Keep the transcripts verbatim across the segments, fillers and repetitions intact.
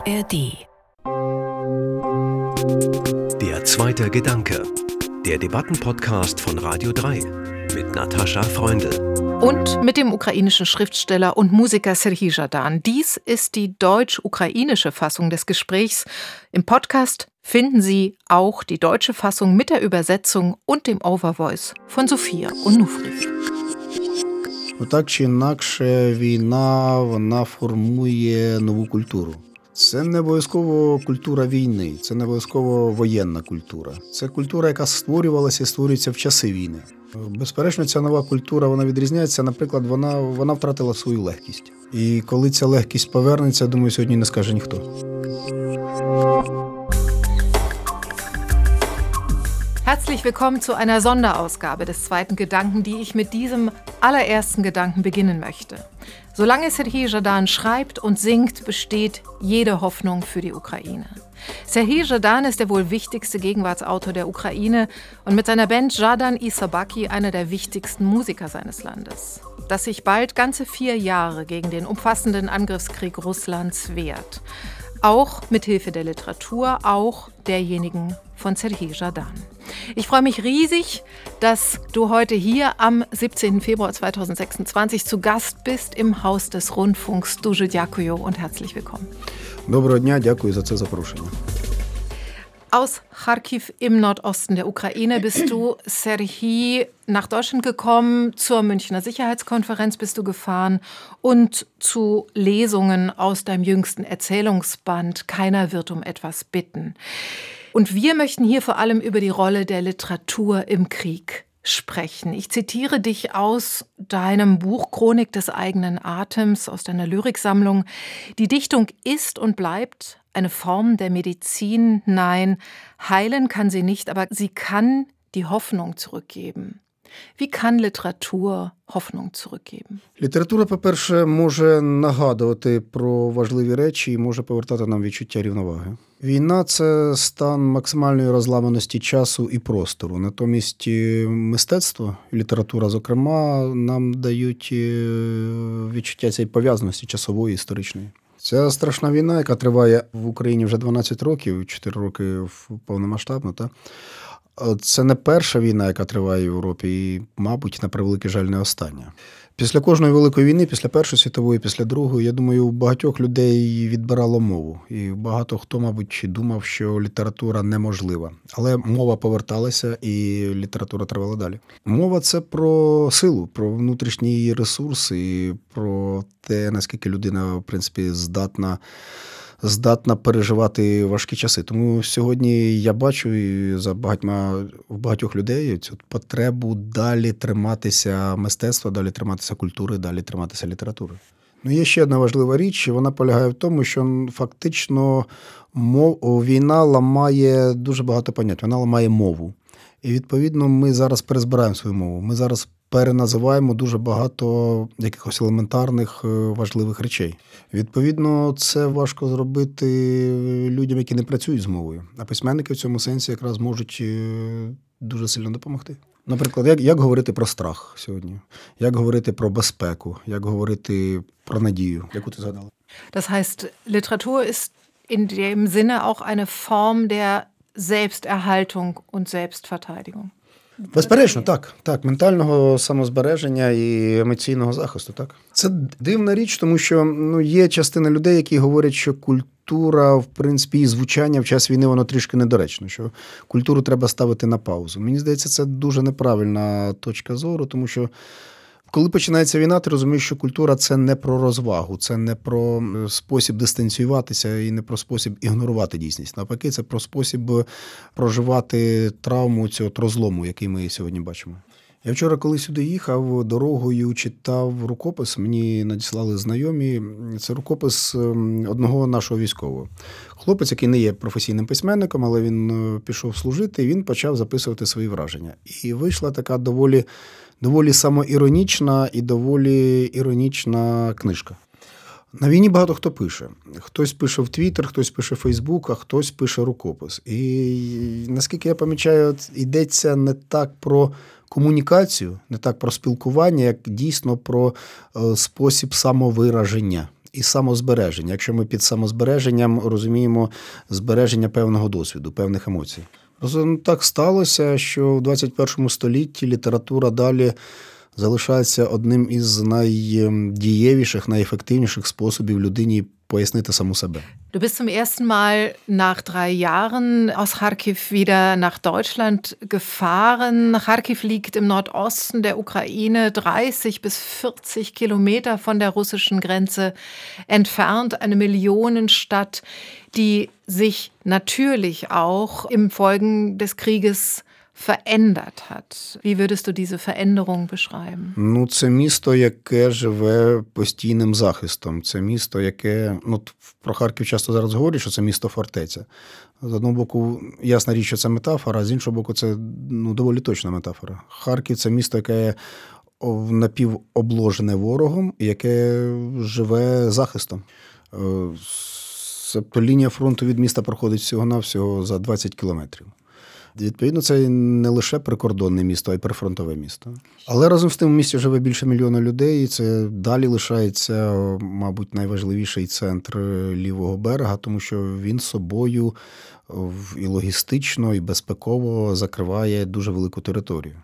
A R D. Der zweite Gedanke. Der Debattenpodcast von Radio drei mit Natascha Freundl. Und mit dem ukrainischen Schriftsteller und Musiker Serhij Zhadan. Dies ist die deutsch-ukrainische Fassung des Gesprächs. Im Podcast finden Sie auch die deutsche Fassung mit der Übersetzung und dem Overvoice von Sophia Onufriev. Так чи інакше, війна, вона формує нову культуру. Це не обов'язково культура війни, це не обов'язково воєнна культура. Це культура, яка створювалася і створюється в часи війни. Безперечно, ця нова культура, вона відрізняється, наприклад, вона, вона втратила свою легкість. І коли ця легкість повернеться, думаю, сьогодні не скаже ніхто. Herzlich willkommen zu einer Sonderausgabe des zweiten Gedanken, die ich mit diesem allerersten Gedanken beginnen möchte. Solange Serhij Zhadan schreibt und singt, besteht jede Hoffnung für die Ukraine. Serhij Zhadan ist der wohl wichtigste Gegenwartsautor der Ukraine und mit seiner Band Zhadan i Sobaki einer der wichtigsten Musiker seines Landes, das sich bald ganze vier Jahre gegen den umfassenden Angriffskrieg Russlands wehrt. Auch mit Hilfe der Literatur, auch derjenigen von Serhij Zhadan. Ich freue mich riesig, dass du heute hier am siebzehnten Februar zweitausendsechsundzwanzig zu Gast bist im Haus des Rundfunks. Дуже дякую und herzlich willkommen. Доброго дня, дякую за це запрошення. Aus Charkiw im Nordosten der Ukraine bist du, Serhij, nach Deutschland gekommen. Zur Münchner Sicherheitskonferenz bist du gefahren und zu Lesungen aus deinem jüngsten Erzählungsband Keiner wird um etwas bitten. Und wir möchten hier vor allem über die Rolle der Literatur im Krieg sprechen. Ich zitiere dich aus deinem Buch Chronik des eigenen Atems, aus deiner Lyriksammlung. Die Dichtung ist und bleibt eine Form der Medizin. Nein, heilen kann sie nicht, aber sie kann die Hoffnung zurückgeben. Wie kann Literatur Hoffnung zurückgeben? Література, по-перше, може нагадувати про важливі речі і може повертати нам відчуття рівноваги. Війна – це стан максимальної розламаності часу і простору. Натомість мистецтво, література, зокрема, нам дають відчуття цієї пов'язаності часової, історичної. Ця страшна війна, яка триває в Україні вже дванадцять років, чотири роки повномасштабно, та це не перша війна, яка триває в Європі, і, мабуть, на превеликий жаль, не остання. Після кожної великої війни, після Першої світової, після Другої, я думаю, у багатьох людей відбирало мову. І багато хто, мабуть, думав, що література неможлива. Але мова поверталася, і література тривала далі. Мова – це про силу, про внутрішній її ресурс, і про те, наскільки людина, в принципі, здатна здатна переживати важкі часи. Тому сьогодні я бачу і за багатьма, в багатьох людей цю потребу далі триматися мистецтва, далі триматися культури, далі триматися літератури. Ну, є ще одна важлива річ, вона полягає в тому, що фактично мов, війна ламає дуже багато понять, вона ламає мову. І, відповідно, ми зараз перезбираємо свою мову. Ми зараз переназиваємо дуже багато якихось елементарних важливих речей. Відповідно, це важко зробити людям, які не працюють з мовою. А письменники в цьому сенсі якраз можуть дуже сильно допомогти. Наприклад, як, як говорити про страх сьогодні? Як говорити про безпеку? Як говорити про надію? Яку ти згадала? Das heißt, Literatur ist in dem Sinne auch eine Form der Selbsterhaltung und Selbstverteidigung. Безперечно, так. Так, ментального самозбереження і емоційного захисту, так. Це дивна річ, тому що ну, є частина людей, які говорять, що культура, в принципі, і звучання в час війни, воно трішки недоречно, що культуру треба ставити на паузу. Мені здається, це дуже неправильна точка зору, тому що коли починається війна, ти розумієш, що культура – це не про розвагу, це не про спосіб дистанціюватися і не про спосіб ігнорувати дійсність. Навпаки, це про спосіб проживати травму цього розлому, який ми сьогодні бачимо. Я вчора, коли сюди їхав, дорогою читав рукопис, мені надіслали знайомі. Це рукопис одного нашого військового. Хлопець, який не є професійним письменником, але він пішов служити, і він почав записувати свої враження. І вийшла така доволі доволі самоіронічна і доволі іронічна книжка. На війні багато хто пише. Хтось пише в Твіттер, хтось пише в Фейсбук, а хтось пише рукопис. І, наскільки я помічаю, йдеться не так про комунікацію, не так про спілкування, як дійсно про спосіб самовираження. і самозбереження. Якщо ми під самозбереженням розуміємо збереження певного досвіду, певних емоцій. Просто так сталося, що в двадцять першому столітті література далі залишається одним із найдієвіших, найефективніших способів людині пояснити саму себе. Du bist zum ersten Mal nach drei Jahren aus Charkiw wieder nach Deutschland gefahren. Charkiw liegt im Nordosten der Ukraine, dreißig bis vierzig Kilometer von der russischen Grenze entfernt. Eine Millionenstadt, die sich natürlich auch im Folgen des Krieges verändert hat. Wie würdest du diese Veränderung beschreiben? Ну, це місто, яке живе постійним захистом. Це місто, яке, ну, про Харків часто зараз говорять, що це місто-фортеця. З одного боку, ясна річ, що це метафора, а з іншого боку, це, ну, доволі точна метафора. Харків – це місто, яке напівобложене ворогом, яке живе захистом. Тобто лінія фронту від міста проходить всього-навсього за двадцять кілометрів. Відповідно, це не лише прикордонне місто, а й прифронтове місто. Але разом з тим в місті живе більше мільйона людей, і це далі лишається, мабуть, найважливіший центр лівого берега, тому що він собою і логістично, і безпеково закриває дуже велику територію.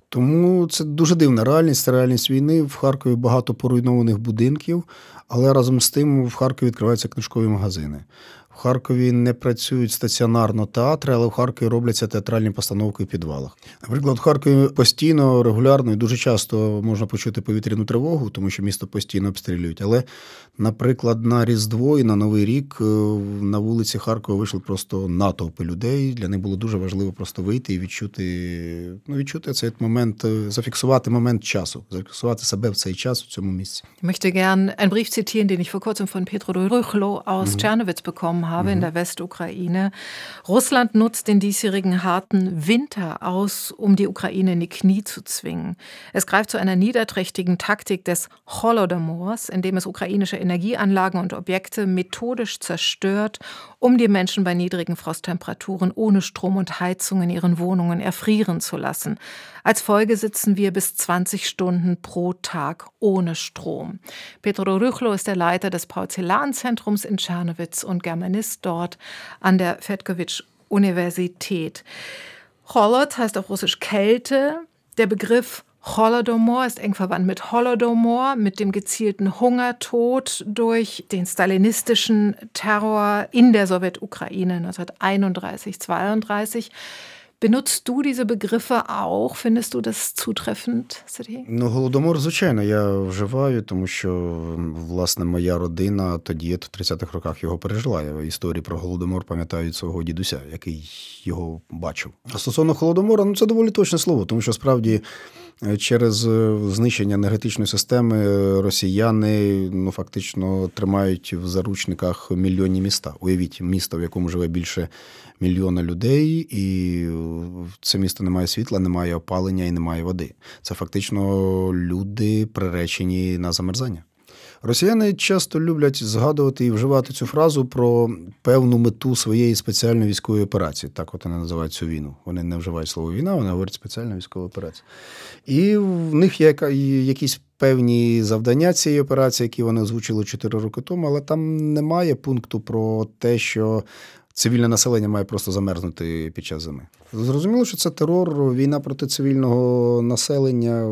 Тому це дуже дивна реальність, це реальність війни. В Харкові багато поруйнованих будинків, але разом з тим в Харкові відкриваються книжкові магазини. В Харкові не працюють стаціонарно театри, але в Харкові робляться театральні постановки в підвалах. Наприклад, в Харкові постійно, регулярно і дуже часто можна почути повітряну тривогу, тому що місто постійно обстрілюють. Але, наприклад, на Різдво і на Новий рік на вулиці Харкова вийшли просто натовпи людей. Для них було дуже важливо просто вийти і відчути, ну, відчути цей момент, зафіксувати момент часу, зафіксувати себе в цей час в цьому місці. Ich möchte gern einen Brief zitieren, den ich vor kurzem von Petro Rychlo aus mhm. Czernowitz bekommen habe, mhm. in der Westukraine. Russland nutzt den diesjährigen harten Winter aus, um die Ukraine in die Knie zu zwingen. Es greift zu einer niederträchtigen Taktik des Holodomors, in dem es ukrainische Energieanlagen und Objekte methodisch zerstört, um die Menschen bei niedrigen Frosttemperaturen ohne Strom und Heizung in ihren Wohnungen erfrieren zu lassen. Als Folge sitzen wir bis zwanzig Stunden pro Tag ohne Strom. Petro Rychlo ist der Leiter des Porzellanzentrums in Czernowitz und Germanist dort an der Fetkowitsch-Universität. Cholod heißt auf Russisch Kälte. Der Begriff Holodomor ist eng verwandt mit Holodomor, mit dem gezielten Hungertod durch den stalinistischen Terror in der Sowjetukraine neunzehnhunderteinunddreißig zweiunddreißig. Benutzt du diese Begriffe auch? Findest du das zutreffend, Serhій? Ну, Голодомор, звичайно, я вживаю, тому що, власне, моя родина тоді, в тридцятих роках, його пережила. Я історії про Голодомор пам'ятаю від свого дідуся, який його бачив. А стосовно Холодомора, ну, це доволі точне слово, тому що, справді, через знищення енергетичної системи росіяни, ну, фактично тримають в заручниках мільйонні міста. Уявіть, місто, в якому живе більше мільйона людей, і це місто не має світла, не має опалення і не має води. Це фактично люди приречені на замерзання. Росіяни часто люблять згадувати і вживати цю фразу про певну мету своєї спеціальної військової операції. Так от вони називають цю війну. Вони не вживають слово «війна», вони говорять «спеціальна військова операція». І в них є якісь певні завдання цієї операції, які вони озвучили чотири роки тому, але там немає пункту про те, що цивільне населення має просто замерзнути під час зими. Зрозуміло, що це терор, війна проти цивільного населення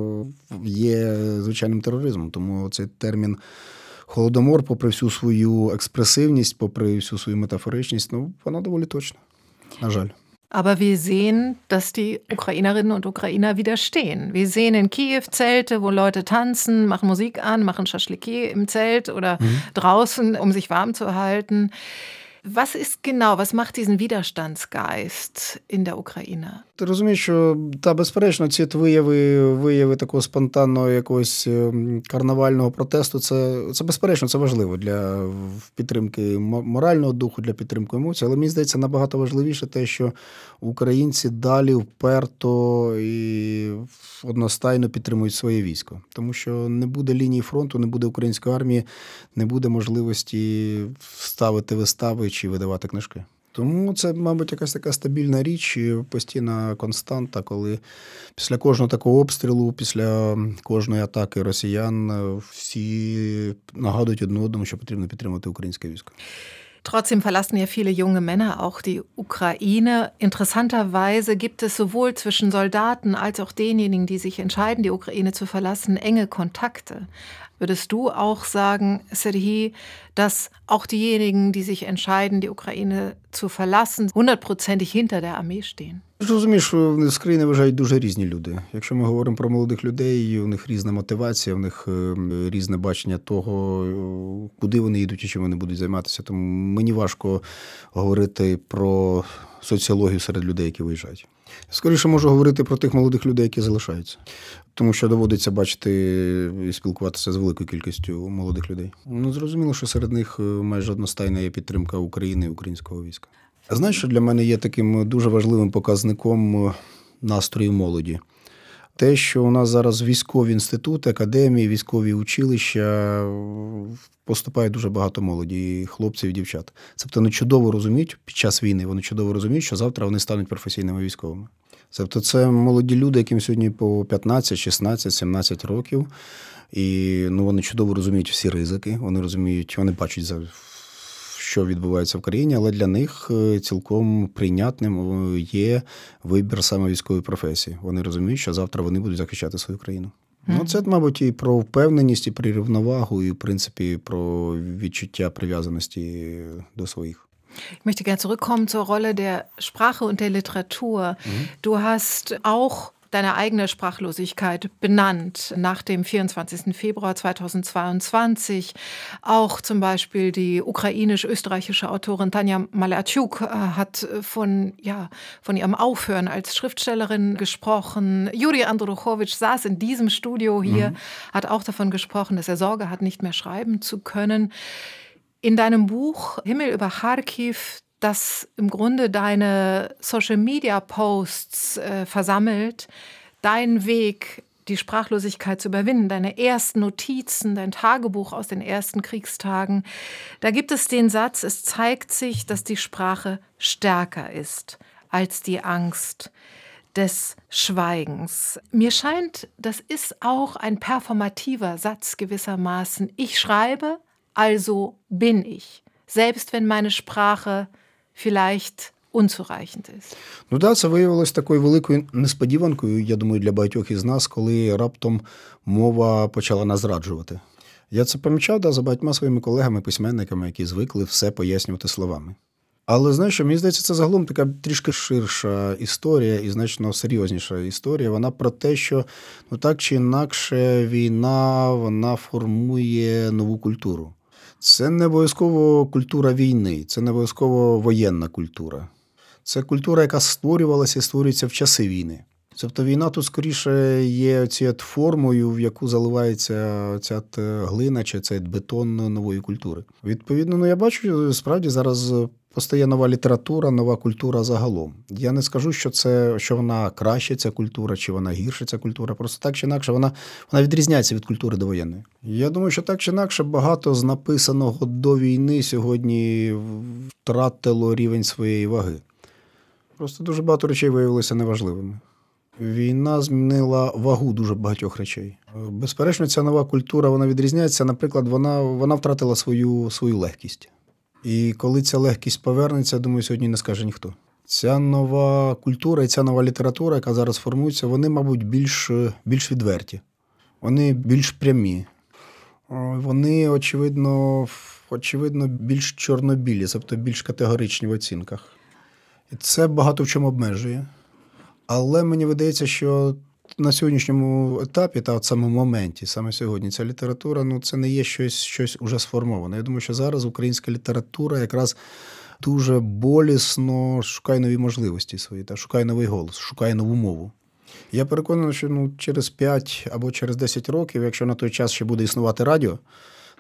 є звичайним тероризмом. Тому цей термін «Холодомор», попри всю свою експресивність, попри всю свою метафоричність, ну, вона доволі точна, на жаль. Aber wir sehen, dass die Ukrainerinnen und Ukrainer widerstehen. Wir sehen in Kiew Zelte, wo Leute tanzen, machen Musik an, machen Schaschliki im Zelt oder mhm. draußen, um sich warm zu halten. Was ist genau, was macht diesen Widerstandsgeist in der Ukraine? Ти розумієш, що, та, безперечно, ці вияви, вияви такого спонтанного якогось карнавального протесту, це, це безперечно, це важливо для підтримки морального духу, для підтримки емоцій, але мені здається, набагато важливіше те, що українці далі вперто і одностайно підтримують своє військо. Тому що не буде лінії фронту, не буде української армії, не буде можливості ставити вистави чи видавати книжки. Тому це, мабуть, якась така стабільна річ, і постійна константа, коли після кожного такого обстрілу, після кожної атаки росіян всі нагадують одне одному, що потрібно підтримати українське військо. Trotzdem verlassen ja viele junge Männer auch die Ukraine. Interessanterweise gibt es sowohl zwischen Soldaten als auch denjenigen, die sich entscheiden, die Ukraine zu verlassen, enge Kontakte. Würdest du auch sagen, Serhii, dass auch diejenigen, die sich entscheiden, die Ukraine zu verlassen, hundertprozentig hinter der Armee stehen? Ти ж розумієш, що з країни виїжджають дуже різні люди. Якщо ми говоримо про молодих людей, у них різна мотивація, у них різне бачення того, куди вони йдуть і чим вони будуть займатися. Тому мені важко говорити про соціологію серед людей, які виїжджають. Скоріше можу говорити про тих молодих людей, які залишаються. Тому що доводиться бачити і спілкуватися з великою кількістю молодих людей. Ну, зрозуміло, що серед них майже одностайна є підтримка України і українського війська. А знаєш, що для мене є таким дуже важливим показником настрою молоді? Те, що у нас зараз військові інститути, академії, військові училища поступає дуже багато молоді, і хлопців, і дівчат. Тобто вони чудово розуміють, під час війни вони чудово розуміють, що завтра вони стануть професійними військовими. Тобто це молоді люди, яким сьогодні по п'ятнадцять, шістнадцять, сімнадцять років, і ну, вони чудово розуміють всі ризики, вони розуміють, вони бачать, що відбувається в країні, але для них цілком прийнятним є вибір саме військової професії. Вони розуміють, що завтра вони будуть захищати свою країну. Mm-hmm. Ну, це, мабуть, і про впевненість, і про рівновагу, і, в принципі, про відчуття прив'язаності до своїх. Ich möchte gerne zurückkommen zur Rolle der Sprache und der Literatur. Mhm. Du hast auch deine eigene Sprachlosigkeit benannt nach dem vierundzwanzigsten Februar zweitausendzweiundzwanzig. Auch zum Beispiel die ukrainisch-österreichische Autorin Tanja Malertschuk hat von, ja, von ihrem Aufhören als Schriftstellerin gesprochen. Juri Andruchowitsch saß in diesem Studio hier, mhm. hat auch davon gesprochen, dass er Sorge hat, nicht mehr schreiben zu können. In deinem Buch Himmel über Kharkiv, das im Grunde deine Social-Media-Posts äh, versammelt, dein Weg, die Sprachlosigkeit zu überwinden, deine ersten Notizen, dein Tagebuch aus den ersten Kriegstagen, da gibt es den Satz, es zeigt sich, dass die Sprache stärker ist als die Angst des Schweigens. Mir scheint, das ist auch ein performativer Satz gewissermaßen. Ich schreibe, also bin ich, selbst wenn meine Sprache vielleicht unzureichend ist. Ну так, це виявилось такою великою несподіванкою, я думаю, для багатьох із нас, коли раптом мова почала нас зраджувати. Я це помічав да, за багатьма своїми колегами-письменниками, які звикли все пояснювати словами. Але, знаєш, що, мені здається, це загалом така трішки ширша історія і значно серйозніша історія. Вона про те, що ну, так чи інакше війна, вона формує нову культуру. Це не обов'язково культура війни, це не обов'язково воєнна культура. Це культура, яка створювалася і створюється в часи війни. Тобто війна тут скоріше є цією формою, в яку заливається ця глина чи цей бетон нової культури. Відповідно, ну я бачу, справді зараз постає нова література, нова культура загалом. Я не скажу, що це, що вона краще, ця культура, чи вона гірше, ця культура. Просто так чи інакше вона, вона відрізняється від культури довоєнної. Я думаю, що так чи інакше багато з написаного до війни сьогодні втратило рівень своєї ваги. Просто дуже багато речей виявилося неважливими. Війна змінила вагу дуже багатьох речей. Безперечно, ця нова культура, вона відрізняється. Наприклад, вона, вона втратила свою, свою легкість. І коли ця легкість повернеться, думаю, сьогодні не скаже ніхто. Ця нова культура і ця нова література, яка зараз формується, вони, мабуть, більш, більш відверті. Вони більш прямі. Вони, очевидно, очевидно, більш чорнобілі, тобто більш категоричні в оцінках. І це багато в чому обмежує. Але мені видається, що на сьогоднішньому етапі, та от саме моменті, саме сьогодні, ця література, ну, це не є щось, щось уже сформоване. Я думаю, що зараз українська література якраз дуже болісно шукає нові можливості свої, та шукає новий голос, шукає нову мову. Я переконаний, що ну, через п'ять або через десять років, якщо на той час ще буде існувати радіо,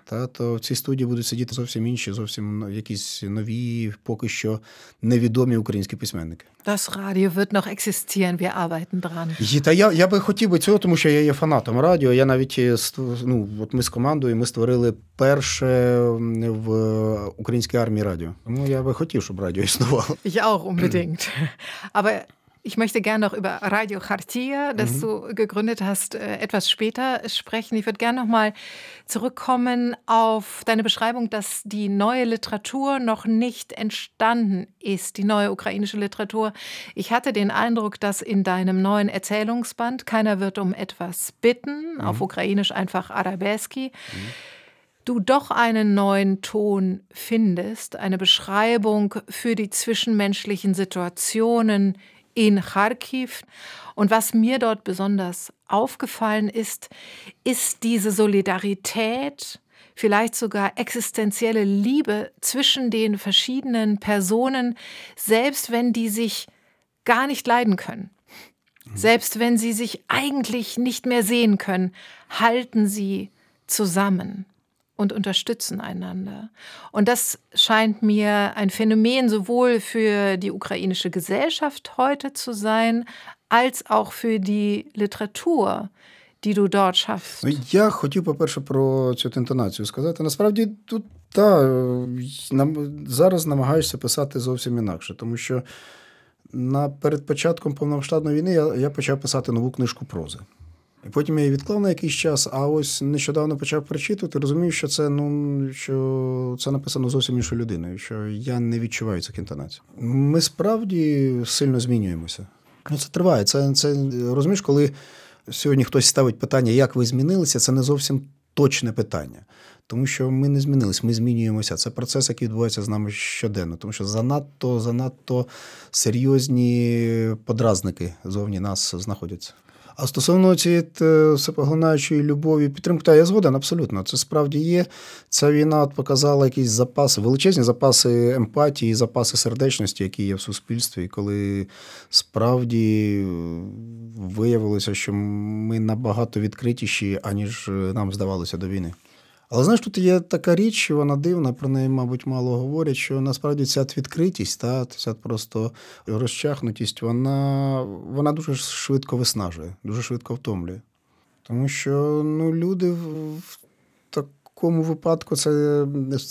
Та, то в цій студії будуть сидіти зовсім інші, зовсім якісь нові, поки що невідомі українські письменники. Das Radio wird noch existieren, wir arbeiten dran. І, та я, я би хотів би цього, тому що я є фанатом радіо. Я навіть, ну, от ми з командою, ми створили перше в українській армії радіо. Тому я би хотів, щоб радіо існувало. Ich auch unbedingt. Aber ich möchte gerne noch über Radio Chartia, das mhm. du gegründet hast, etwas später sprechen. Ich würde gerne noch mal zurückkommen auf deine Beschreibung, dass die neue Literatur noch nicht entstanden ist, die neue ukrainische Literatur. Ich hatte den Eindruck, dass in deinem neuen Erzählungsband Keiner wird um etwas bitten, mhm. auf Ukrainisch einfach Arabeski, mhm. du doch einen neuen Ton findest, eine Beschreibung für die zwischenmenschlichen Situationen in Charkiw. Und was mir dort besonders aufgefallen ist, ist diese Solidarität, vielleicht sogar existenzielle Liebe zwischen den verschiedenen Personen, selbst wenn die sich gar nicht leiden können. Mhm. Selbst wenn sie sich eigentlich nicht mehr sehen können, halten sie zusammen und unterstützen einander. Und das scheint mir ein Phänomen sowohl für die ukrainische Gesellschaft heute zu sein, als auch für die Literatur, die du dort schaffst. Ну, я хотів, по-перше, про цю інтонацію сказати. Насправді, тут, та, нам, зараз намагаюся писати зовсім інакше, тому що на, перед початком повномасштабної війни я, я почав писати нову книжку прози. І потім я її відклав на якийсь час, а ось нещодавно почав перечитувати, розумію, що це, ну, що це написано зовсім іншою людиною, що я не відчуваю цих інтонацій. Ми справді сильно змінюємося. Ну, це триває. Це, це, розумієш, коли сьогодні хтось ставить питання, як ви змінилися, це не зовсім точне питання. Тому що ми не змінились, ми змінюємося. Це процес, який відбувається з нами щоденно. Тому що занадто, занадто серйозні подразники зовні нас знаходяться. А стосовно цієї всепоглинаючої любові, підтримки, та я згоден, абсолютно. Це справді є. Ця війна показала якісь запаси, величезні запаси емпатії, запаси сердечності, які є в суспільстві. І коли справді виявилося, що ми набагато відкритіші, аніж нам здавалося до війни. Але, знаєш, тут є така річ, вона дивна, про неї, мабуть, мало говорять, що насправді ця відкритість, та, ця просто розчахнутість, вона, вона дуже швидко виснажує, дуже швидко втомлює. Тому що, ну, люди в, в такому випадку, це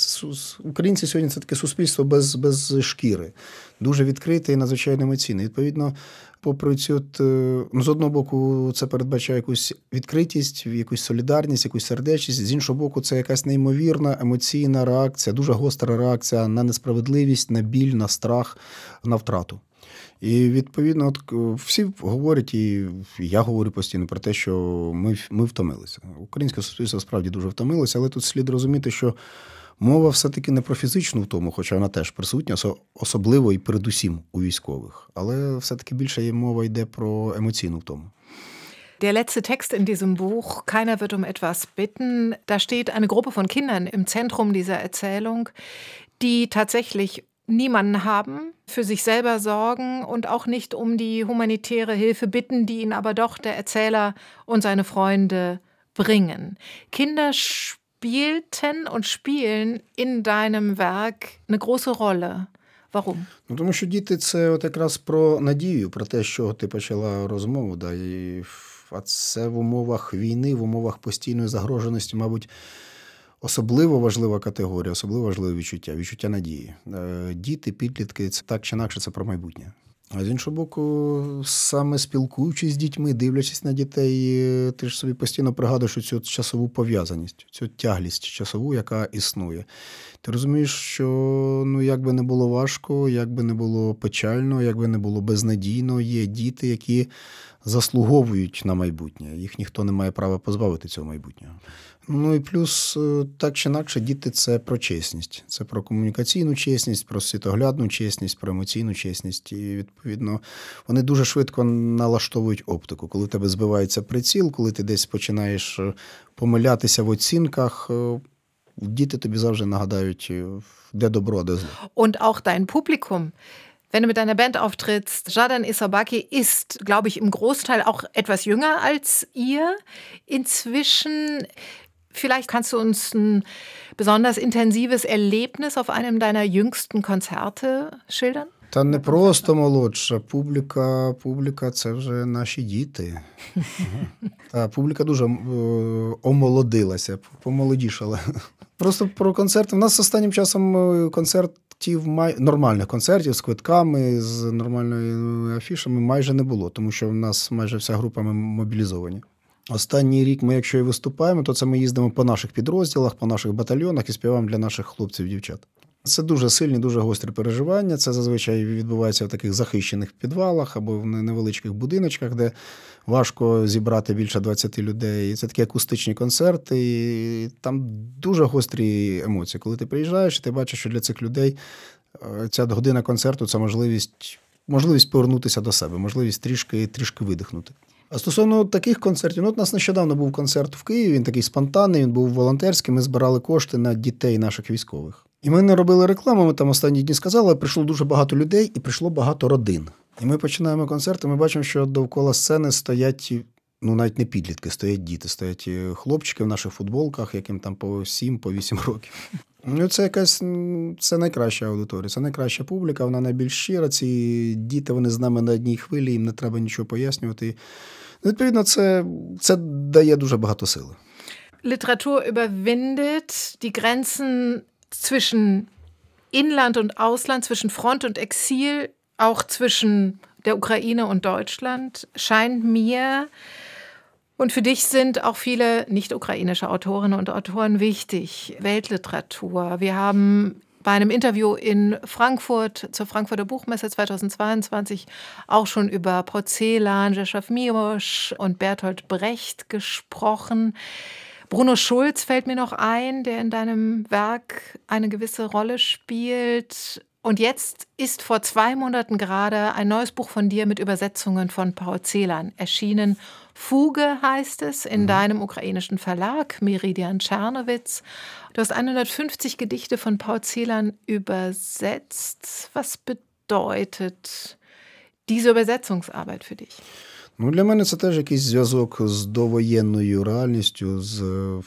українці сьогодні це таке суспільство без, без шкіри, дуже відкрите і надзвичайно емоційне. Відповідно, попри цю, ну, з одного боку, це передбачає якусь відкритість, якусь солідарність, якусь сердечність. З іншого боку, це якась неймовірна емоційна реакція, дуже гостра реакція на несправедливість, на біль, на страх, на втрату. І, відповідно, от всі говорять, і я говорю постійно про те, що ми, ми втомилися. Українське суспільство справді дуже втомилося, але тут слід розуміти, що мова все-таки не про фізичну втому, хоча вона теж присутня, особливо і передусім у військових. Але все-таки більше є мова йде про емоційну втому. Der letzte Text in diesem Buch, Keiner wird um etwas bitten, da steht eine Gruppe von Kindern im Zentrum dieser Erzählung, die tatsächlich niemanden haben, für sich selber sorgen und auch nicht um die humanitäre Hilfe bitten, die ihnen aber doch der Erzähler und seine Freunde bringen. Kinder spielten und spielen in deinem Werk eine große Rolle. Warum? Ну, тому що діти – це от якраз про надію, про те, що ти почала розмову. Да, і, а це в умовах війни, в умовах постійної загроженості, мабуть, особливо важлива категорія, особливо важливе відчуття, відчуття надії. Діти, підлітки – це так чи інакше це про майбутнє. А з іншого боку, саме спілкуючись з дітьми, дивлячись на дітей, ти ж собі постійно пригадуєш цю часову пов'язаність, цю тяглість часову, яка існує. Ти розумієш, що, ну, як би не було важко, як би не було печально, як би не було безнадійно, є діти, які заслуговують на майбутнє. Їх ніхто не має права позбавити цього майбутнього. Ну і плюс, так чи інакше, діти – це про чесність. Це про комунікаційну чесність, про світоглядну чесність, про емоційну чесність. І, відповідно, вони дуже швидко налаштовують оптику. Коли в тебе збивається приціл, коли ти десь починаєш помилятися в оцінках, діти тобі завжди нагадають, де добро, а де зло. Und auch dein Publikum. Wenn du mit deiner Band auftrittst, Jardin Isabaki ist, glaube ich, im Großteil auch etwas jünger als ihr. Inzwischen Vielleicht kannst du uns ein besonders intensives Erlebnis auf einem deiner jüngsten Konzerte schildern? Та не просто молодша. Публіка, публіка – це вже наші діти. Та публіка дуже е, омолодилася, помолодішала. Просто про концерти. У нас останнім часом концертів, нормальних концертів з квитками, з нормальними афішами майже не було, тому що в нас майже вся група мобілізовані. Останній рік ми, якщо і виступаємо, то це ми їздимо по наших підрозділах, по наших батальйонах і співаємо для наших хлопців і дівчат. Це дуже сильні, дуже гострі переживання. Це зазвичай відбувається в таких захищених підвалах або в невеличких будиночках, де важко зібрати більше двадцяти людей. І це такі акустичні концерти, і там дуже гострі емоції. Коли ти приїжджаєш, ти бачиш, що для цих людей ця година концерту – це можливість, можливість повернутися до себе, можливість трішки, трішки видихнути. А стосовно таких концертів, ну, от у нас нещодавно був концерт в Києві, він такий спонтанний, він був волонтерський, ми збирали кошти на дітей наших військових. І ми не робили рекламу, ми там останні дні сказали, прийшло дуже багато людей і прийшло багато родин. І ми починаємо концерт, і ми бачимо, що довкола сцени стоять, ну навіть не підлітки, стоять діти, стоять хлопчики в наших футболках, яким там по сім, по вісім років. Ну, це якась, це найкраща аудиторія, це найкраща публіка, вона найбільш щира, ці діти, вони з нами на одній хвилі, їм не треба нічого пояснювати. Відповідно, це, це дає дуже багато сили. Literatur überwindet die Grenzen zwischen Inland und Ausland, zwischen Front und Exil, auch zwischen der Ukraine und Deutschland, scheint mir. Und für dich sind auch viele nicht-ukrainische Autorinnen und Autoren wichtig. Weltliteratur. Wir haben bei einem Interview in Frankfurt zur Frankfurter Buchmesse zweitausendzweiundzwanzig auch schon über Paul Celan, Rzeszów Miłosz und Bertolt Brecht gesprochen. Bruno Schulz fällt mir noch ein, der in deinem Werk eine gewisse Rolle spielt. Und jetzt ist vor zwei Monaten gerade ein neues Buch von dir mit Übersetzungen von Paul Celan erschienen. Fuge heißt es, in mhm. deinem ukrainischen Verlag, Meridian Czernowitz. Du hast hundertfünfzig Gedichte von Paul Celan übersetzt. Was bedeutet diese Übersetzungsarbeit für dich? Ну, для мене це теж якийсь зв'язок з довоєнною реальністю, з,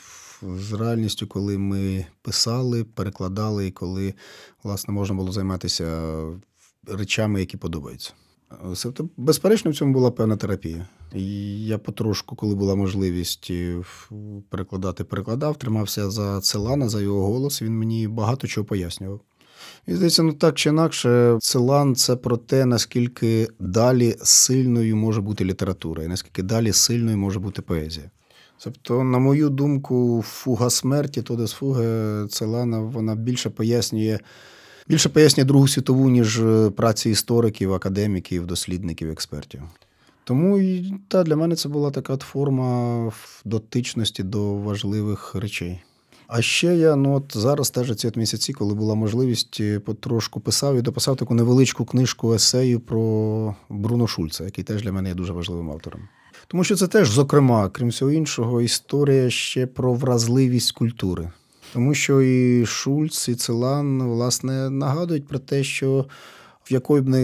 з реальністю, коли ми писали, перекладали, і коли, власне, можна було займатися речами, які подобаються. Безперечно, в цьому була певна терапія. І я потрошку, коли була можливість перекладати, перекладав, тримався за Целана, за його голос, він мені багато чого пояснював. І, здається, ну так чи інакше, Целан – це про те, наскільки далі сильною може бути література, і наскільки далі сильною може бути поезія. Тобто, на мою думку, «Фуга смерті», «Тодес фуге» Целана, вона більше пояснює, більше пояснює Другу світову, ніж праці істориків, академіків, дослідників, експертів. Тому, та, для мене це була така форма дотичності до важливих речей. А ще я, ну от зараз теж ці місяці, коли була можливість, потрошку писав і дописав таку невеличку книжку есею про Бруно Шульца, який теж для мене є дуже важливим автором. Тому що це теж, зокрема, крім всього іншого, історія ще про вразливість культури. Тому що і Шульц, і Целан, власне, нагадують про те, що в якої б не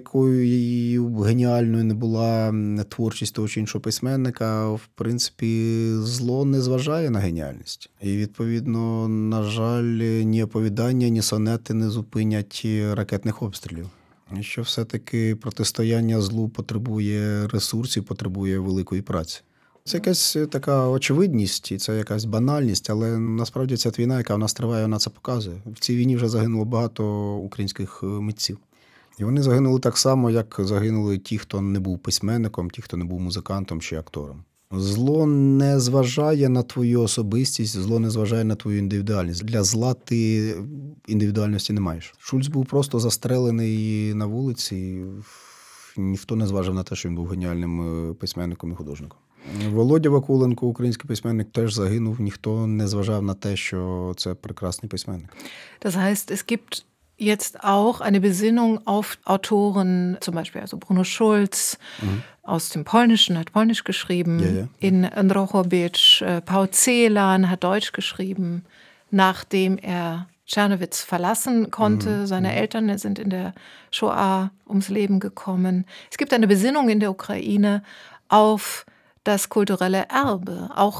якою геніальною не була творчість того чи іншого письменника, в принципі, зло не зважає на геніальність. І, відповідно, на жаль, ні оповідання, ні сонети не зупинять ракетних обстрілів. І що все-таки протистояння злу потребує ресурсів, потребує великої праці. Це якась така очевидність, і це якась банальність, але насправді ця війна, яка в нас триває, вона це показує. В цій війні вже загинуло багато українських митців. І вони загинули так само, як загинули ті, хто не був письменником, ті, хто не був музикантом чи актором. Зло не зважає на твою особистість, зло не зважає на твою індивідуальність. Для зла ти індивідуальності не маєш. Шульц був просто застрелений на вулиці, ніхто не зважив на те, що він був геніальним письменником і художником. Володя Вакуленко, український письменник, теж загинув, ніхто не зважав на те, що це прекрасний письменник. Das heißt, es gibt jetzt auch eine Besinnung auf Autoren, zum Beispiel also Bruno Schulz, mhm. aus dem Polnischen, hat Polnisch geschrieben, ja, ja. in Drohobycz, Paul Celan hat Deutsch geschrieben, nachdem er Czernowitz verlassen konnte. Mhm. Seine Eltern sind in der Shoah ums Leben gekommen. Es gibt eine Besinnung in der Ukraine auf das kulturelle Erbe, auch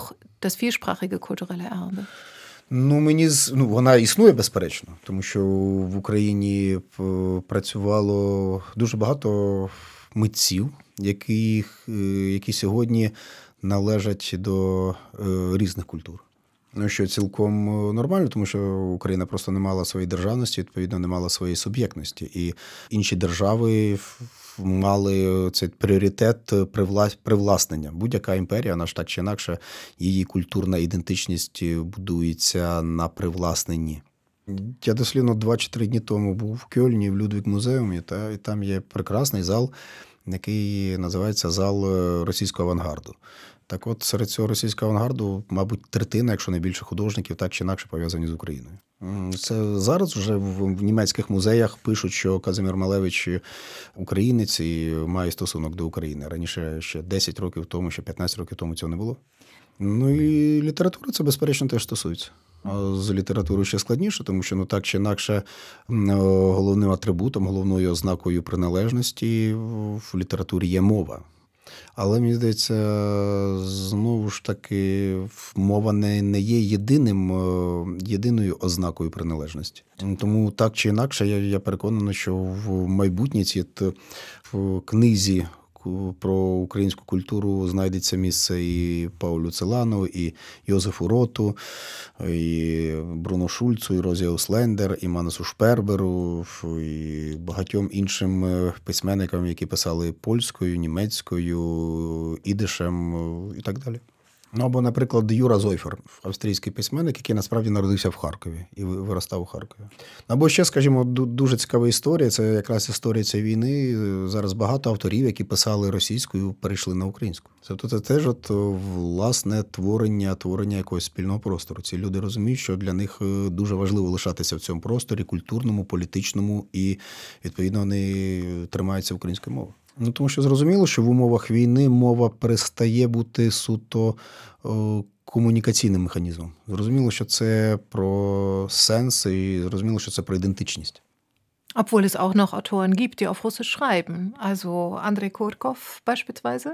das vielsprachige kulturelle Erbe? Ну, мені ну, вона існує, безперечно, тому що в Україні працювало дуже багато митців, які, які сьогодні належать до різних культур. Ну, що цілком нормально, тому що Україна просто не мала своєї державності, відповідно, не мала своєї суб'єктності. І інші держави мали цей пріоритет привласнення. Будь-яка імперія, вона ж так чи інакше, її культурна ідентичність будується на привласненні. Я дослівно два чи три дні тому був в Кьольні, в Людвік-музеумі, та, і там є прекрасний зал, який називається зал російського авангарду. Так от, серед цього російського авангарду, мабуть, третина, якщо не більше художників, так чи інакше пов'язані з Україною. Це зараз вже в німецьких музеях пишуть, що Казимир Малевич українець і має стосунок до України. Раніше, ще десять років тому, ще п'ятнадцять років тому цього не було. Ну і література це, безперечно, теж стосується. А з літературою ще складніше, тому що, ну так чи інакше, головним атрибутом, головною ознакою приналежності в літературі є мова. Але, мені здається, знову ж таки, мова не, не є єдиним, єдиною ознакою приналежності. Тому так чи інакше, я, я переконаний, що в майбутнє ці в книзі про українську культуру знайдеться місце і Паулю Целану, і Йозефу Роту, і Бруно Шульцу, і Розі Ауслендер, і Манесу Шперберу, і багатьом іншим письменникам, які писали польською, німецькою, ідишем і так далі. Ну, або, наприклад, Юра Зойфер, австрійський письменник, який насправді народився в Харкові і виростав у Харкові. Або ще, скажімо, дуже цікава історія, це якраз історія цієї війни. Зараз багато авторів, які писали російською, перейшли на українську. Тобто це теж от, власне, творення, творення якогось спільного простору. Ці люди розуміють, що для них дуже важливо лишатися в цьому просторі, культурному, політичному, і, відповідно, вони тримаються української мови. Ну, тому що зрозуміло, що в умовах війни мова перестає бути суто о, комунікаційним механізмом. Зрозуміло, що це про сенс і зрозуміло, що це про ідентичність. Obwohl es auch noch Autoren gibt, die auf Russisch schreiben. Also Andrei Kurkov beispielsweise.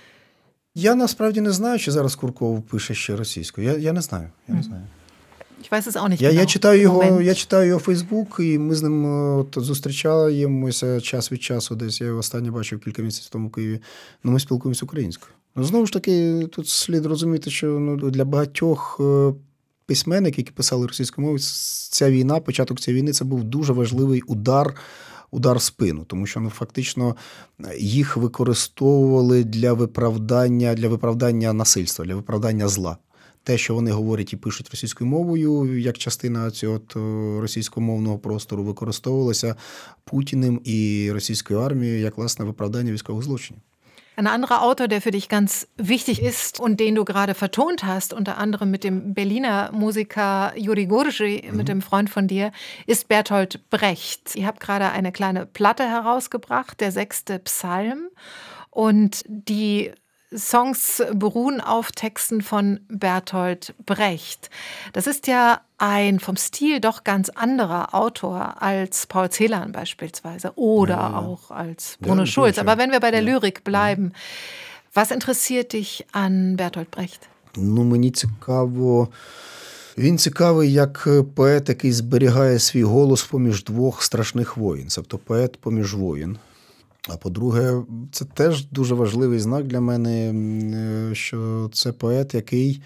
Я насправді не знаю, чи зараз Курков пише ще російською. Я, я не знаю. Я не знаю. Ich weiß es auch nicht я, genau. я читаю його, я читаю його Фейсбук, і ми з ним от, зустрічаємося час від часу, десь я його останнє бачив кілька місяців тому в Києві. Ну, ми спілкуємося українською. Ну, знову ж таки, тут слід розуміти, що ну, для багатьох письменників, які писали російською мовою, ця війна, початок цієї війни, це був дуже важливий удар, удар в спину, тому що ну, фактично їх використовували для виправдання, для виправдання насильства, для виправдання зла. Те, що вони говорять і пишуть російською мовою, як частина цього російськомовного простору, використовувалося Путіним і російською армією як, власне, виправдання військових злочинів. Ein anderer Autor, der für dich ganz wichtig ist und den du gerade vertont hast, unter anderem mit dem Berliner Musiker Juri Gurgy, mhm. mit dem Freund von dir, ist Bertolt Brecht. Ihr habt gerade eine kleine Platte herausgebracht, der sechste Psalm, und die Songs beruhen auf Texten von Bertolt Brecht. Das ist ja ein vom Stil doch ganz anderer Autor als Paul Celan beispielsweise oder ja, ja. auch als Bruno ja, Schulz. Aber wenn wir bei der ja. Lyrik bleiben, was interessiert dich an Bertolt Brecht? Ну, мені цікаво... Він цікавий як поет, який зберігає свій голос поміж двох страшних воїн. Тобто поет поміж воїн. А по-друге, це теж дуже важливий знак для мене, що це поет, який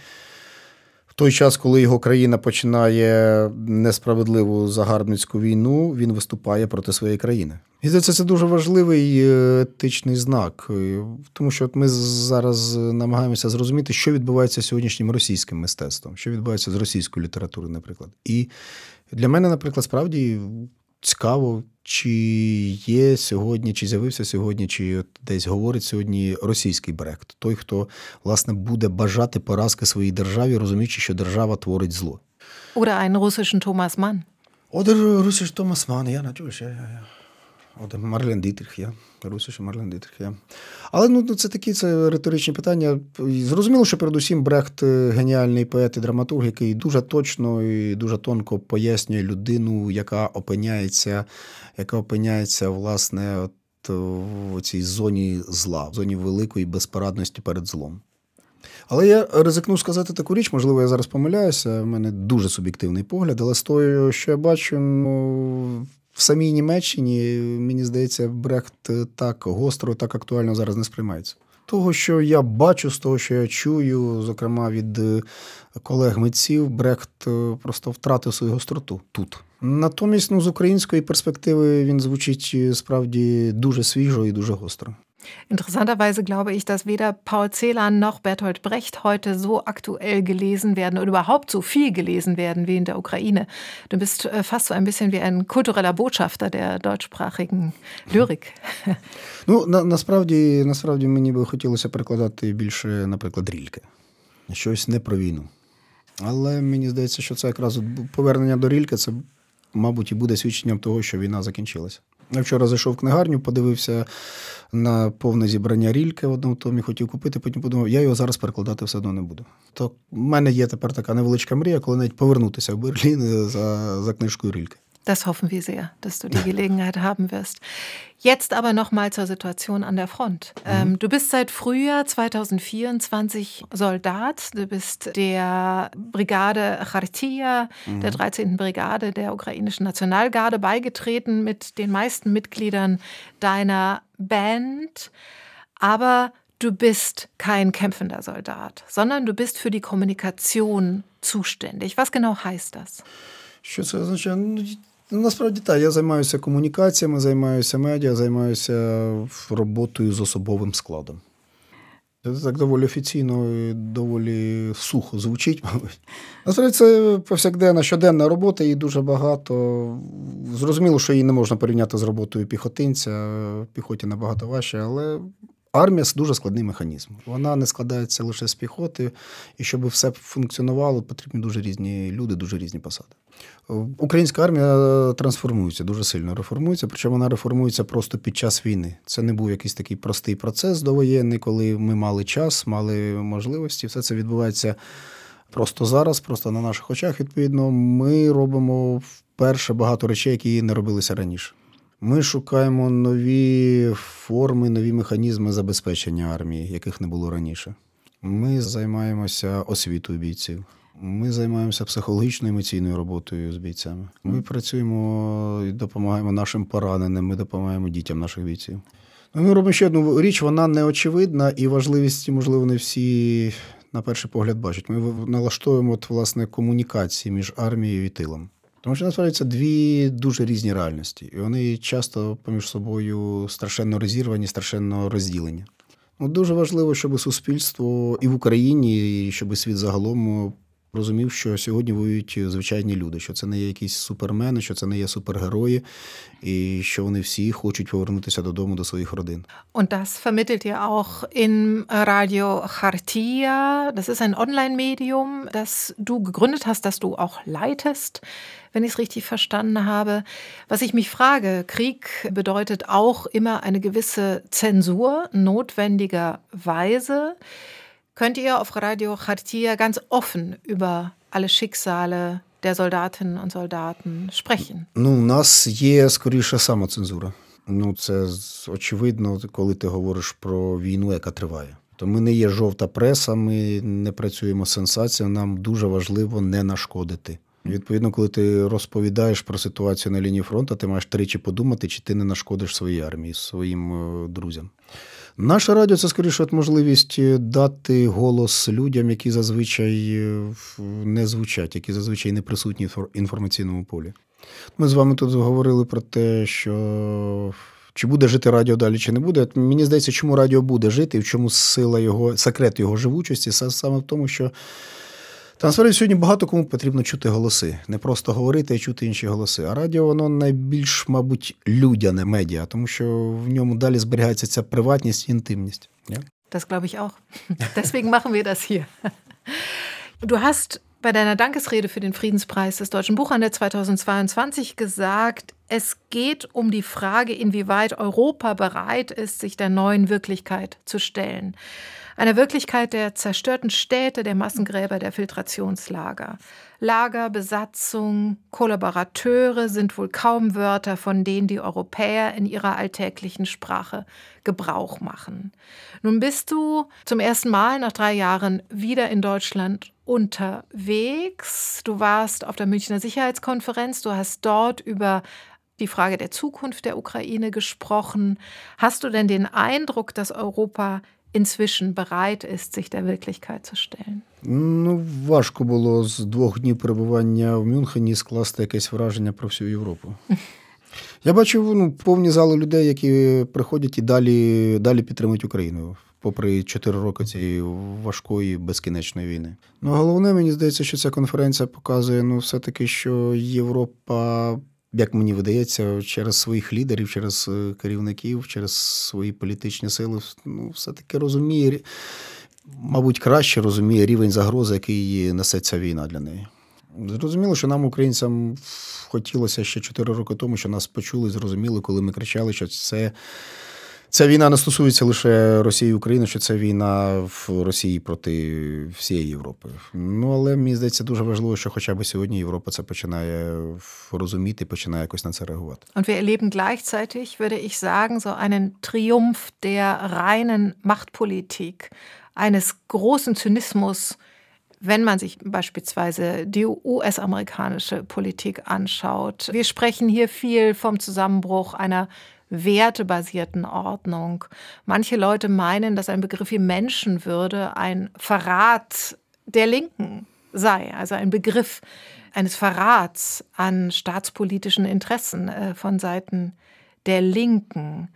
в той час, коли його країна починає несправедливу загарбницьку війну, він виступає проти своєї країни. І це, це дуже важливий етичний знак, тому що от ми зараз намагаємося зрозуміти, що відбувається з сьогоднішнім російським мистецтвом, що відбувається з російською літературою, наприклад. І для мене, наприклад, справді цікаво, чи є сьогодні, чи з'явився сьогодні, чи десь говорить сьогодні російський Брехт. Той, хто, власне, буде бажати поразки своїй державі, розуміючи, що держава творить зло. Oder einen russischen Thomas Mann. Oder russischen Thomas Mann, ja, natürlich, ja, ja, ja. Oder Марлен Дітрих, я. Русичий Марлен Дітрих, я. Але ну, це такі це риторичні питання. Зрозуміло, що передусім Брехт геніальний поет і драматург, який дуже точно і дуже тонко пояснює людину, яка опиняється, яка опиняється, власне, от, в цій зоні зла, в зоні великої безпорадності перед злом. Але я ризикну сказати таку річ, можливо, я зараз помиляюся, в мене дуже суб'єктивний погляд, але з того, що я бачу, ну, в самій Німеччині, мені здається, Брехт так гостро, так актуально зараз не сприймається. Того, що я бачу, з того, що я чую, зокрема від колег-митців, Брехт просто втратив свою гостроту тут. Натомість, ну, з української перспективи він звучить справді дуже свіжо і дуже гостро. Interessanterweise glaube ich, dass weder Paul Celan noch Bertolt Brecht heute so aktuell gelesen werden oder überhaupt so viel gelesen werden wie in der Ukraine. Du bist fast so ein bisschen wie ein kultureller Botschafter der deutschsprachigen Lyrik. Ну, на, насправді, насправді мені би хотілося перекладати більше, наприклад, Рільке. Щось не про війну. Але мені здається, що це якраз повернення до Рільке, це, мабуть, і буде свідченням того, що війна закінчилася. Я вчора зайшов в книгарню, подивився на повне зібрання Рільке в одному томі, хотів купити, потім подумав, я його зараз перекладати все одно не буду. То в мене є тепер така невеличка мрія, коли навіть повернутися в Берлін за, за книжкою Рільке. Das hoffen wir sehr, dass du die Gelegenheit haben wirst. Jetzt aber noch mal zur Situation an der Front. Mhm. Ähm, du bist seit Frühjahr zwanzig vierundzwanzig Soldat. Du bist der Brigade Chartia, mhm. der dreizehnten Brigade der ukrainischen Nationalgarde beigetreten mit den meisten Mitgliedern deiner Band. Aber du bist kein kämpfender Soldat, sondern du bist für die Kommunikation zuständig. Was genau heißt das? Що це означає? Ну, насправді так, я займаюся комунікаціями, займаюся медіа, займаюся роботою з особовим складом. Це так доволі офіційно і доволі сухо звучить, мабуть. Насправді це повсякденна, щоденна робота, її дуже багато. Зрозуміло, що її не можна порівняти з роботою піхотинця, піхоті набагато важче, але армія – дуже складний механізм. Вона не складається лише з піхоти, і щоб все функціонувало, потрібні дуже різні люди, дуже різні посади. Українська армія трансформується, дуже сильно реформується, причому вона реформується просто під час війни. Це не був якийсь такий простий процес довоєнний, коли ми мали час, мали можливості. Все це відбувається просто зараз, просто на наших очах. Відповідно, ми робимо вперше багато речей, які не робилися раніше. Ми шукаємо нові форми, нові механізми забезпечення армії, яких не було раніше. Ми займаємося освітою бійців. Ми займаємося психологічною, емоційною роботою з бійцями. Ми працюємо і допомагаємо нашим пораненим, ми допомагаємо дітям наших бійців. Ми робимо ще одну річ, вона неочевидна і важливість, можливо, не всі на перший погляд бачать. Ми налаштовуємо, от, власне, комунікації між армією і тилом. Тому що, насправді, це дві дуже різні реальності. І вони часто поміж собою страшенно розірвані, страшенно розділені. Ну, дуже важливо, щоб суспільство і в Україні, і щоб світ загалом розумів, що сьогодні воюють звичайні люди, що це не є якісь супермени, що це не є супергерої, і що вони всі хочуть повернутися додому до своїх родин. Und das vermittelt ihr auch in Radio Chartia. Das ist ein Online-Medium, das du gegründet hast, das du auch leitest, wenn ich es richtig verstanden habe. Was ich mich frage, Krieg bedeutet auch immer eine gewisse Zensur, notwendigerweise. Könnt ihr auf Radio Chartia ganz offen über alle Schicksale der Soldatinnen und Soldaten sprechen? Ну, у нас є, скоріше, самоцензура. Ну, це очевидно, коли ти говориш про війну, яка триває. То ми не є жовта преса, ми не працюємо з сенсацією, нам дуже важливо не нашкодити. Відповідно, коли ти розповідаєш про ситуацію на лінії фронту, ти маєш тричі подумати, чи ти не нашкодиш своїй армії, своїм друзям. Наше радіо – це, скоріше, от можливість дати голос людям, які зазвичай не звучать, які зазвичай не присутні в інформаційному полі. Ми з вами тут говорили про те, що чи буде жити радіо далі, чи не буде. Мені здається, чому радіо буде жити, і в чому сила його, секрет його живучості, саме в тому, що та насправді сьогодні багато кому потрібно чути голоси. Не просто говорити, а чути інші голоси. А радіо, воно найбільш, мабуть, людяне медіа, тому що в ньому далі зберігається ця приватність і інтимність. Ja? Das glaube ich auch. Deswegen machen wir das hier. Du hast bei deiner Dankesrede für den Friedenspreis des Deutschen Buchhandels zweitausendzweiundzwanzig gesagt, Es geht um die Frage, inwieweit Europa bereit ist, sich der neuen Wirklichkeit zu stellen. Einer Wirklichkeit der zerstörten Städte, der Massengräber, der Filtrationslager. Lager, Besatzung, Kollaborateure sind wohl kaum Wörter, von denen die Europäer in ihrer alltäglichen Sprache Gebrauch machen. Nun bist du zum ersten Mal nach drei Jahren wieder in Deutschland unterwegs. Du warst auf der Münchner Sicherheitskonferenz, du hast dort über die Frage der Zukunft der Ukraine gesprochen. Hast du denn den Eindruck, dass Europa inzwischen bereit ist, sich der Wirklichkeit zu stellen? Ну, важко було з двох днів перебування в Мюнхені скласти якесь враження про всю Європу. Я бачив ну, повні зали людей, які приходять і далі, далі підтримують Україну, попри чотири роки цієї важкої, безкінечної війни. Ну, головне, мені здається, що ця конференція показує, ну, все-таки, що Європа, як мені видається, через своїх лідерів, через керівників, через свої політичні сили, ну, все-таки розуміє, мабуть, краще розуміє рівень загрози, який несе ця війна для неї. Зрозуміло, що нам, українцям, хотілося ще чотири роки тому, що нас почули, зрозуміли, коли ми кричали, що це, ця війна не стосується лише Росії і України, що це війна в Росії проти всієї Європи. Ну, але мені здається, дуже важливо, що хоча б сьогодні Європа це починає розуміти, починає якось на це реагувати. Und wir erleben gleichzeitig, würde ich sagen, so einen Triumph der reinen Machtpolitik, eines großen Zynismus, wenn man sich beispielsweise die U S-amerikanische Politik anschaut. Wir sprechen hier viel vom Zusammenbruch einer wertebasierten Ordnung. Manche Leute meinen, dass ein Begriff wie Menschenwürde ein Verrat der Linken sei, also ein Begriff eines Verrats an staatspolitischen Interessen von Seiten der Linken.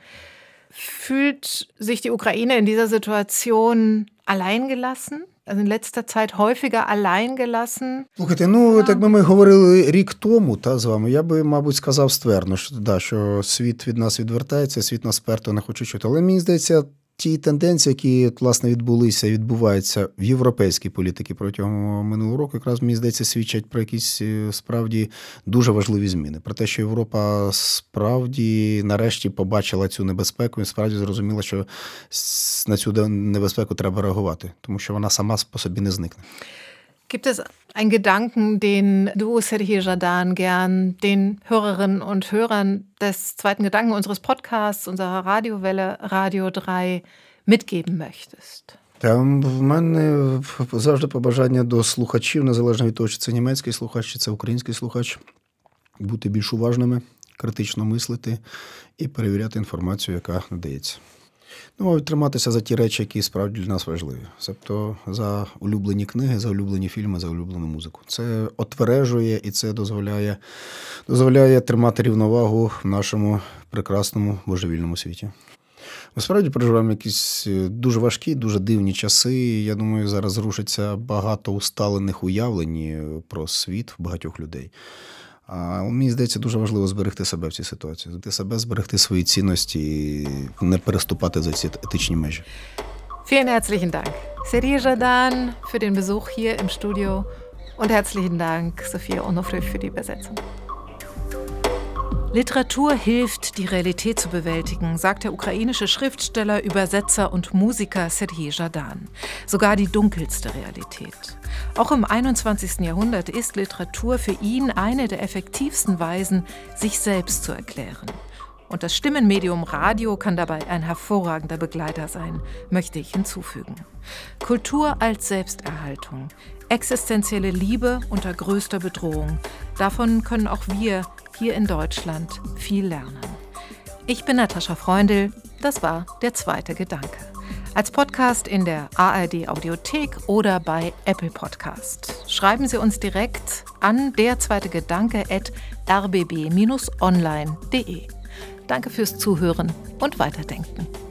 Fühlt sich die Ukraine in dieser Situation alleingelassen? Also in letzter Zeit häufiger alleingelassen? Слухайте, ну, так би ми говорили рік тому та, з вами, я би, мабуть, сказав ствердно, що, да, що світ від нас відвертається, світ нас перто не хоче чути. Але мені здається, ті тенденції, які, власне, відбулися і відбуваються в європейській політиці протягом минулого року, якраз, мені здається, свідчать про якісь справді дуже важливі зміни. Про те, що Європа справді нарешті побачила цю небезпеку і справді зрозуміла, що на цю небезпеку треба реагувати, тому що вона сама по собі не зникне. Gibt es einen Gedanken, den du, Serhii Zhadan, gern den Hörerinnen und Hörern des zweiten Gedanken unseres Podcasts, unserer Radiowelle Radio drei mitgeben möchtest? Там в мене завжди побажання до слухачів, незалежно від того, чи це німецький слухач, чи це український слухач, бути більш уважними, критично мислити і перевіряти інформацію, яка надається. Ну, триматися за ті речі, які справді для нас важливі. Тобто за улюблені книги, за улюблені фільми, за улюблену музику. Це отвережує і це дозволяє, дозволяє тримати рівновагу в нашому прекрасному божевільному світі. Ми справді переживаємо якісь дуже важкі, дуже дивні часи. Я думаю, зараз зрушиться багато усталених уявлень про світ в багатьох людей. А мені здається, дуже важливо зберегти себе в цій ситуації. Зберегти себе, зберегти свої цінності і не переступати за ці етичні межі. Vielen herzlichen Dank, Serhii Zhadan, für den Besuch hier im Studio und herzlichen Dank, Sophia Onufric, für die Übersetzung. Literatur hilft, die Realität zu bewältigen, sagt der ukrainische Schriftsteller, Übersetzer und Musiker Serhii Zhadan. Sogar die dunkelste Realität. Auch im einundzwanzigsten Jahrhundert ist Literatur für ihn eine der effektivsten Weisen, sich selbst zu erklären. Und das Stimmenmedium Radio kann dabei ein hervorragender Begleiter sein, möchte ich hinzufügen. Kultur als Selbsterhaltung, existenzielle Liebe unter größter Bedrohung. Davon können auch wir hier in Deutschland viel lernen. Ich bin Natascha Freundl, das war der zweite Gedanke. Als Podcast in der A R D Audiothek oder bei Apple Podcast. Schreiben Sie uns direkt an der zweite Gedanke at r b b dash online punkt d e. Danke fürs Zuhören und Weiterdenken.